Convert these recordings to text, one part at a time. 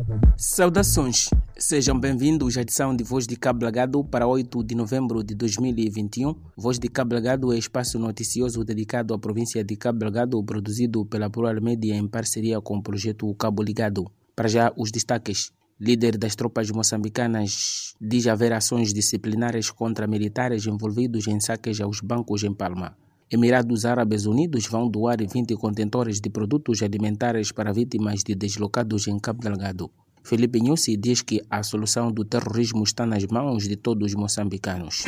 Saudações, sejam bem-vindos à edição de Voz de Cabo Lagado para 8 de novembro de 2021. Voz de Cabo Lagado é espaço noticioso dedicado à província de Cabo Lagado, produzido pela Plural Media em parceria com o projeto Cabo Ligado. Para já, os destaques. Líder das tropas moçambicanas diz haver ações disciplinares contra militares envolvidos em saques aos bancos em Palma. Emirados Árabes Unidos vão doar 20 contentores de produtos alimentares para vítimas de deslocados em Cabo Delgado. Felipe Nyusi diz que a solução do terrorismo está nas mãos de todos os moçambicanos.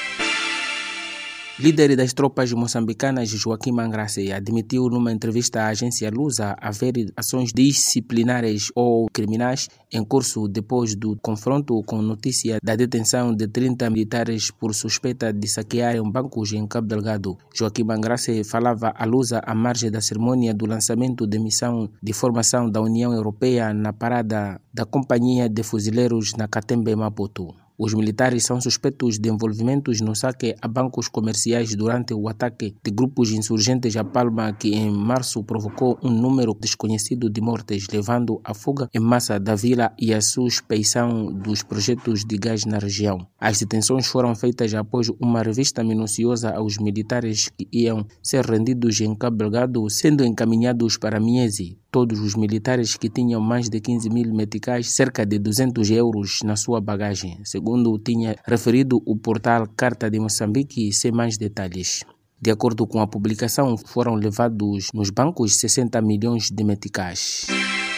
Líder das tropas moçambicanas, Joaquim Mangrace, admitiu numa entrevista à agência Lusa haver ações disciplinares ou criminais em curso depois do confronto com notícia da detenção de 30 militares por suspeita de saquearem bancos em Cabo Delgado. Joaquim Mangrace falava à Lusa à margem da cerimônia do lançamento da missão de formação da União Europeia na parada da Companhia de Fuzileiros na Catembe, Maputo. Os militares são suspeitos de envolvimentos no saque a bancos comerciais durante o ataque de grupos insurgentes a Palma, que em março provocou um número desconhecido de mortes, levando à fuga em massa da vila e à suspeição dos projetos de gás na região. As detenções foram feitas após uma revista minuciosa aos militares que iam ser rendidos em Cabo Delgado, sendo encaminhados para Miesi. Todos os militares que tinham mais de 15 mil meticais, cerca de 200 euros na sua bagagem, segundo tinha referido o portal Carta de Moçambique, sem mais detalhes. De acordo com a publicação, foram levados nos bancos 60 milhões de meticais.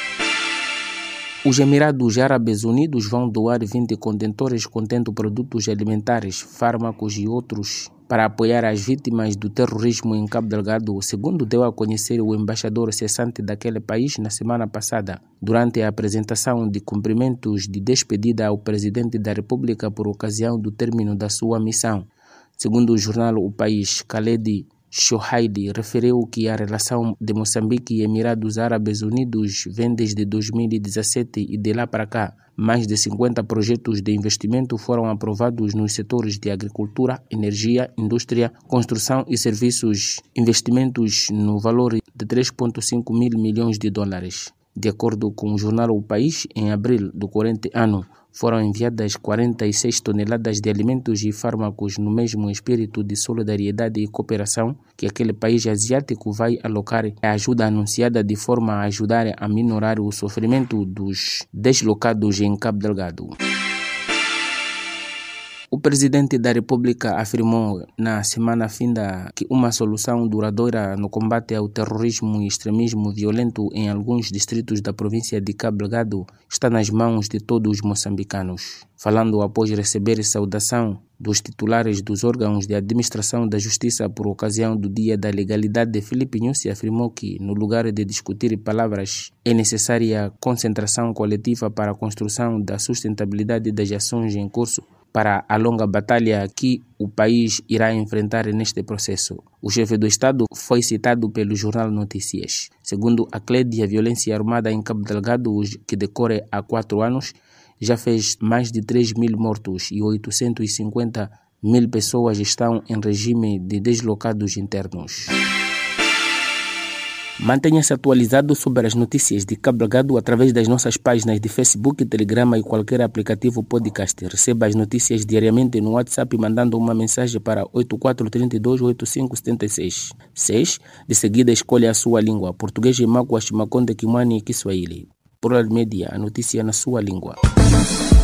Os Emirados Árabes Unidos vão doar 20 contentores contendo produtos alimentares, fármacos e outros para apoiar as vítimas do terrorismo em Cabo Delgado, segundo deu a conhecer o embaixador cessante daquele país na semana passada, durante a apresentação de cumprimentos de despedida ao presidente da República por ocasião do término da sua missão. Segundo o jornal O País, Khaled Shohaidi referiu que a relação de Moçambique e Emirados Árabes Unidos vem desde 2017 e de lá para cá. Mais de 50 projetos de investimento foram aprovados nos setores de agricultura, energia, indústria, construção e serviços, investimentos no valor de 3,5 mil milhões de dólares. De acordo com o jornal O País, em abril do corrente ano, foram enviadas 46 toneladas de alimentos e fármacos no mesmo espírito de solidariedade e cooperação que aquele país asiático vai alocar a ajuda anunciada de forma a ajudar a minorar o sofrimento dos deslocados em Cabo Delgado. O presidente da República afirmou na semana finda que uma solução duradoura no combate ao terrorismo e extremismo violento em alguns distritos da província de Cabo Delgado está nas mãos de todos os moçambicanos. Falando após receber saudação dos titulares dos órgãos de administração da justiça por ocasião do Dia da Legalidade, Felipe Nyusi afirmou que, no lugar de discutir palavras, é necessária concentração coletiva para a construção da sustentabilidade das ações em curso para a longa batalha que o país irá enfrentar neste processo. O chefe do Estado foi citado pelo jornal Notícias. Segundo a CLED, a violência armada em Cabo Delgado, que decorre há 4 anos, já fez mais de 3 mil mortos e 850 mil pessoas estão em regime de deslocados internos. Mantenha-se atualizado sobre as notícias de Cabo Delgado através das nossas páginas de Facebook, Telegram e qualquer aplicativo podcast. Receba as notícias diariamente no WhatsApp mandando uma mensagem para 84328576. 6. De seguida escolha a sua língua, português, Imakwa, Shimakonde, Kimwani e Kiswahili. Plural Media, a notícia na sua língua.